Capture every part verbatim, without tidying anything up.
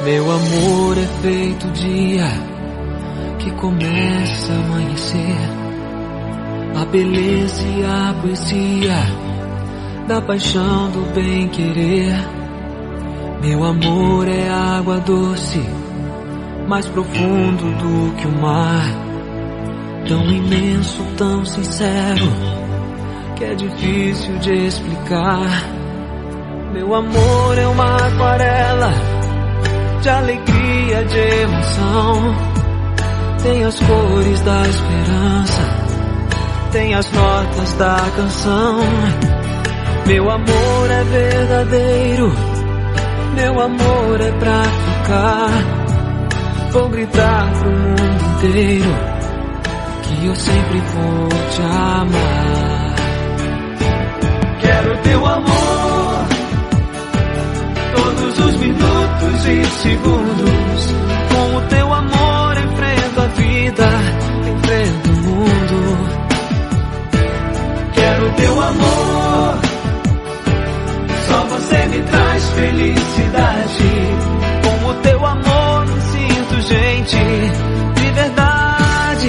Meu amor é feito dia que começa a amanhecer. A beleza e a poesia da paixão do bem-querer. Meu amor é água doce, mais profundo do que o mar. Tão imenso, tão sincero, que é difícil de explicar. Meu amor é uma aquarela de alegria, de emoção. Tem as cores da esperança, tem as notas da canção. Meu amor é verdadeiro, meu amor é pra ficar. Vou gritar pro mundo inteiro que eu sempre vou te amar. Quero teu amor, todos os minutos e segundos. Com o teu amor enfrento a vida, enfrento o mundo. Quero teu amor, só você me traz felicidade. Com o teu amor me sinto gente de verdade.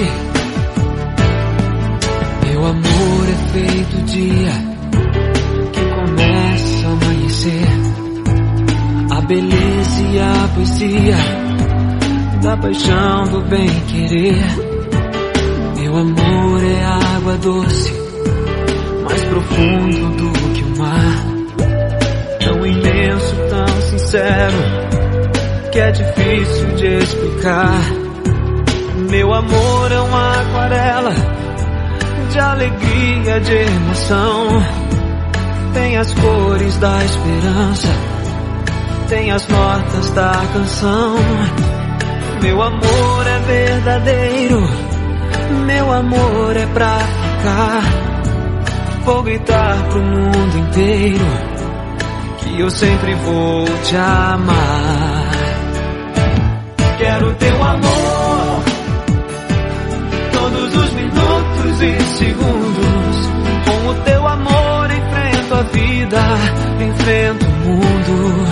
Meu amor é feito dia que começa a amanhecer. A beleza e a poesia da paixão do bem-querer. Meu amor é água doce, mais profundo do que o mar. Tão imenso, tão sincero, que é difícil de explicar. Meu amor é uma aquarela de alegria, de emoção. Tem as cores da esperança, tem as notas da canção. Meu amor é verdadeiro, meu amor é pra ficar. Vou gritar pro mundo inteiro que eu sempre vou te amar. Quero teu amor, todos os minutos e segundos. Com o teu amor enfrento a vida, enfrento o mundo.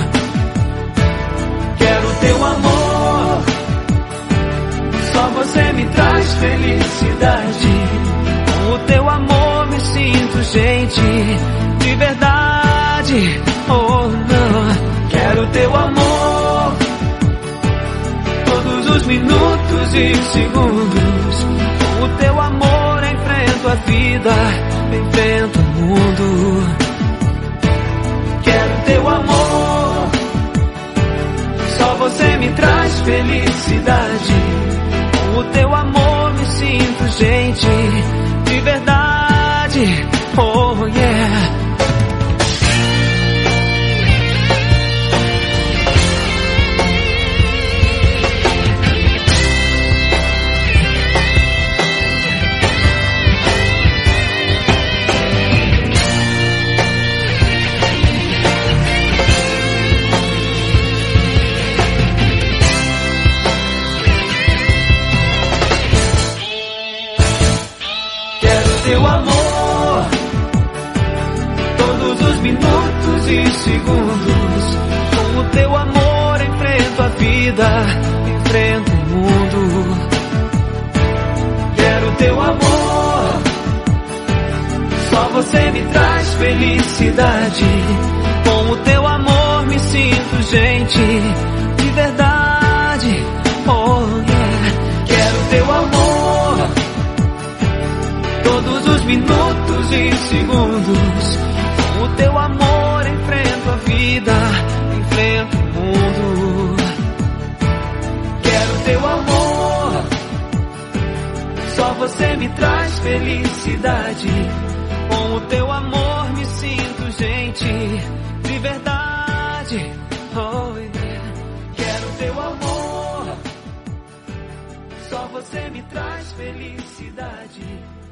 Quero teu amor, só você me traz felicidade. Com o teu amor me sinto gente de verdade. Oh não, quero teu amor, todos os minutos e segundos. Com o teu amor enfrento a vida, enfrento o mundo. Quero teu amor, só você me traz felicidade. Com o teu amor me sinto gente de verdade. Oh yeah. Teu amor, todos os minutos e segundos. Com o teu amor enfrento a vida, enfrento o mundo. Quero teu amor, só você me traz felicidade. Com o teu amor me sinto gente de verdade. Oh yeah, quero teu amor, todos os minutos e segundos. Com o teu amor enfrento a vida, enfrento o mundo. Quero teu amor, só você me traz felicidade. Com o teu amor me sinto gente de verdade. Oh yeah, quero teu amor, só você me traz felicidade.